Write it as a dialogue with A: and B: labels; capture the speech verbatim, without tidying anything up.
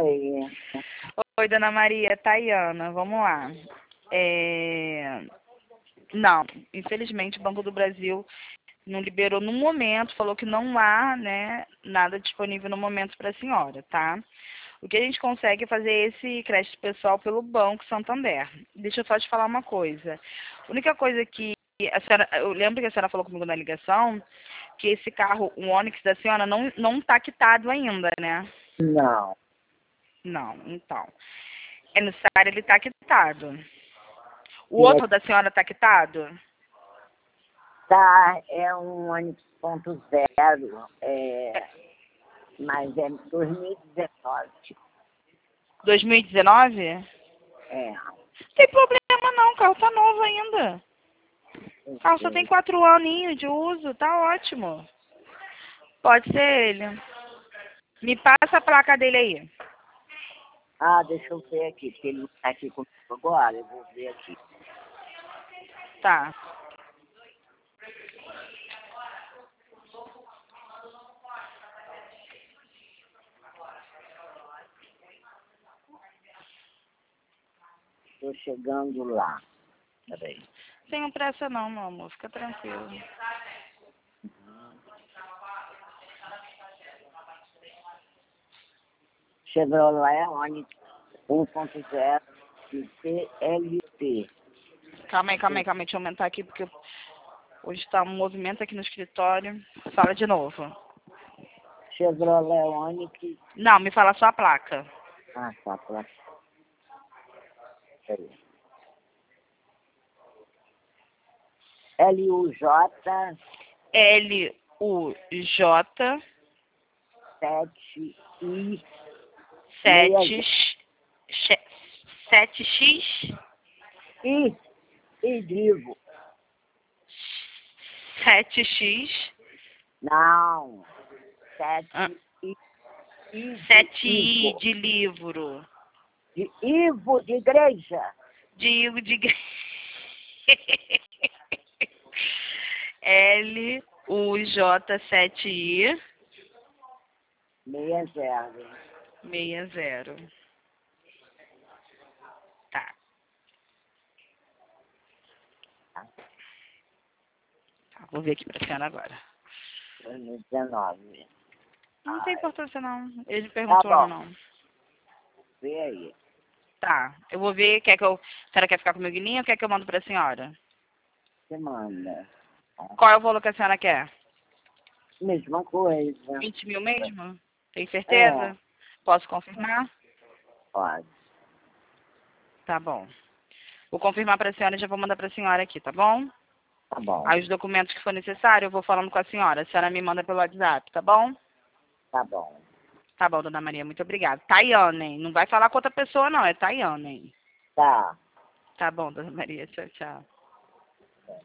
A: Oi.
B: Oi, dona Maria, Tayana, vamos lá. É... Não, infelizmente o Banco do Brasil não liberou no momento, falou que não há, né, nada disponível no momento para a senhora, tá? O que a gente consegue é fazer esse crédito pessoal pelo Banco Santander. Deixa eu só te falar uma coisa. A única coisa que a senhora, eu lembro que a senhora falou comigo na ligação que esse carro, o Onix da senhora, não não está quitado ainda, né?
A: Não.
B: Não, então. É necessário ele estar quitado. O
A: E é,
B: outro da senhora está quitado?
A: tá, é um Onix ponto zero, é, mas é dois mil e dezenove.
B: dois mil e dezenove?
A: É.
B: Não tem problema não, o carro tá novo ainda. O carro só tem quatro aninhos de uso, tá ótimo. Pode ser ele. Me passa a placa dele aí.
A: Ah, deixa eu ver aqui, porque ele não está aqui comigo agora, eu vou ver aqui.
B: Tá.
A: Estou chegando lá. Peraí.
B: Sem pressa não, meu amor. Fica tranquilo.
A: Chevrolet Onix um ponto zero de C L T.
B: Calma aí, calma aí, calma aí. Deixa eu aumentar aqui, porque hoje tá um movimento aqui no escritório. Fala de novo.
A: Chevrolet Onix.
B: Não, me fala só a placa.
A: Ah, tá, pra... Peraí. L U J
B: L U J
A: sete I
B: sete sete X
A: I I vivo.
B: sete X
A: Não.
B: ah,
A: sete I, I
B: sete
A: de
B: I
A: Ivo.
B: de livro.
A: De Ivo de igreja.
B: De Ivo de igre- L U J sete I
A: Meia zero.
B: seis zero. Tá. Tá, vou ver aqui pra senhora agora.
A: dois mil e dezenove.
B: Não tem
A: Ai,
B: importância não. Ele
A: tá
B: perguntou não,
A: bom.
B: não.
A: Vê aí.
B: Tá. Eu vou ver. Quer que eu. A senhora quer ficar comigo ou quer que eu mando pra senhora?
A: Você manda.
B: Qual é o valor que a senhora quer?
A: Mesma coisa.
B: vinte mil mesmo? Tem
A: É,
B: certeza? Posso confirmar?
A: pode.
B: Tá bom. Vou confirmar pra senhora e já vou mandar pra senhora aqui, tá bom?
A: Tá bom.
B: Aí os documentos que for necessário eu vou falando com a senhora. A senhora me manda pelo WhatsApp, tá bom?
A: Tá bom.
B: Tá bom, dona Maria, muito obrigada. Tayane, não vai falar com outra pessoa não, é Tayane.
A: Tá.
B: Tá bom, dona Maria, tchau, tchau.